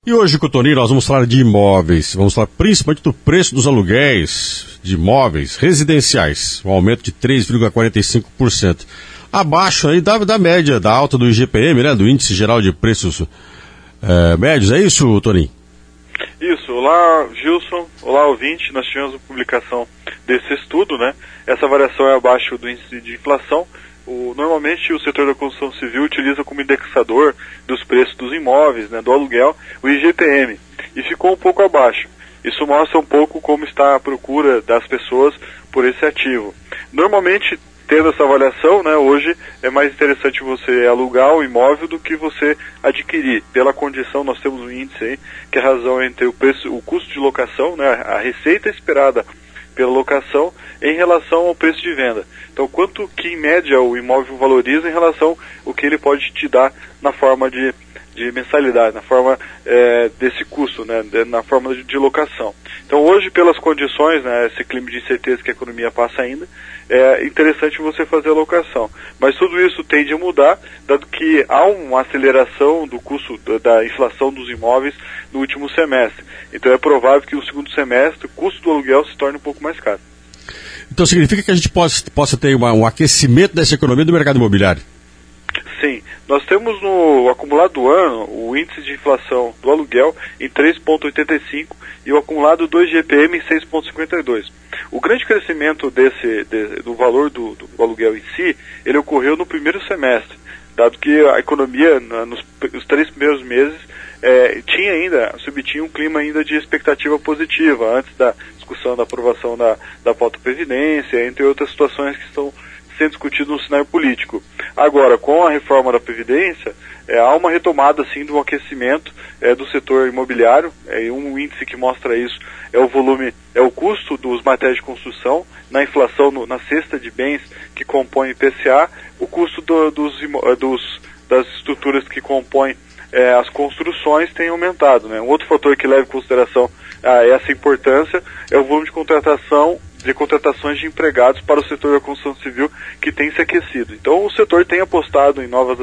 E hoje, com o Toninho, nós vamos falar de imóveis. Vamos falar principalmente do preço dos aluguéis de imóveis residenciais, um aumento de 3,45%. Abaixo aí da média, da alta do IGPM, né, do Índice Geral de Preços Médios. É isso, Toninho? Isso. Olá, Gilson. Olá, ouvinte. Nós tivemos a publicação desse estudo, né? Essa variação é abaixo do índice de inflação. Normalmente o setor da construção civil utiliza como indexador dos preços dos imóveis, né, do aluguel, o IGPM, e ficou um pouco abaixo. Isso mostra um pouco como está a procura das pessoas por esse ativo. Normalmente, tendo essa avaliação, né, hoje é mais interessante você alugar o imóvel do que você adquirir. Pela condição, nós temos um índice aí, que é a razão entre o custo de locação, né, a receita esperada pela locação em relação ao preço de venda. Então, quanto que em média o imóvel valoriza em relação ao que ele pode te dar na forma de mensalidade, na forma desse custo, né, na forma de locação. Então, hoje, pelas condições, né, esse clima de incerteza que a economia passa ainda, é interessante você fazer a locação. Mas tudo isso tende a mudar, dado que há uma aceleração do custo da inflação dos imóveis no último semestre. Então, é provável que no segundo semestre o custo do aluguel se torne um pouco mais caro. Então, significa que a gente possa ter um aquecimento dessa economia do mercado imobiliário? Sim, nós temos no acumulado do ano o índice de inflação do aluguel em 3,85 e o acumulado do IGPM em 6,52. O grande crescimento do valor do aluguel em si, ele ocorreu no primeiro semestre, dado que a economia nos 3 primeiros meses subtinha um clima ainda de expectativa positiva, antes da discussão da aprovação da pauta Previdência, entre outras situações que estão sendo discutidas no cenário político. Agora, com a reforma da Previdência, há uma retomada, sim, do aquecimento do setor imobiliário. Um índice que mostra isso é o custo dos materiais de construção, na inflação, na cesta de bens que compõem IPCA, o custo das estruturas que compõem as construções tem aumentado, né? Um outro fator que leva em consideração essa importância é o volume de contratações de empregados para o setor da construção civil, que tem se aquecido. Então o setor tem apostado em novas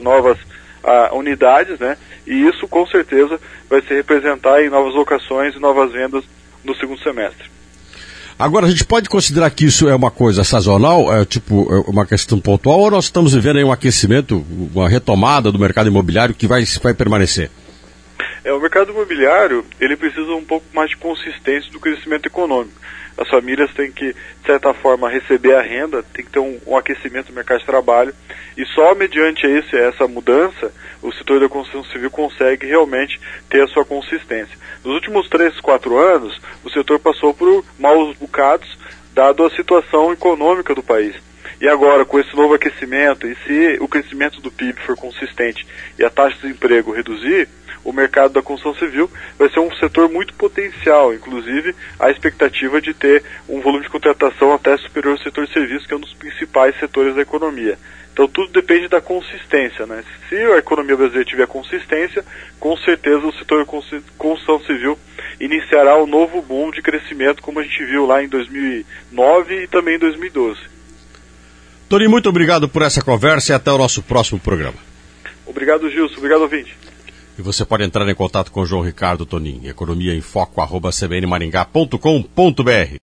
unidades, né? E isso com certeza vai se representar em novas locações e novas vendas no segundo semestre. Agora, a gente pode considerar que isso é uma coisa sazonal, uma questão pontual, ou nós estamos vivendo aí um aquecimento, uma retomada do mercado imobiliário que vai permanecer? O mercado imobiliário, ele precisa um pouco mais de consistência do crescimento econômico. As famílias têm que, de certa forma, receber a renda, tem que ter um aquecimento do mercado de trabalho, e só mediante essa mudança, o setor da construção civil consegue realmente ter a sua consistência. Nos últimos 3, 4 anos, o setor passou por maus bocados, dado a situação econômica do país. E agora, com esse novo aquecimento, e se o crescimento do PIB for consistente e a taxa de desemprego reduzir, o mercado da construção civil vai ser um setor muito potencial, inclusive a expectativa de ter um volume de contratação até superior ao setor de serviços, que é um dos principais setores da economia. Então tudo depende da consistência, né? Se a economia brasileira tiver consistência, com certeza o setor de construção civil iniciará um novo boom de crescimento, como a gente viu lá em 2009 e também em 2012. Toninho, muito obrigado por essa conversa e até o nosso próximo programa. Obrigado, Gilson. Obrigado, ouvinte. E você pode entrar em contato com o João Ricardo Toninho, economiaemfoco@cbnmaringá.com.br.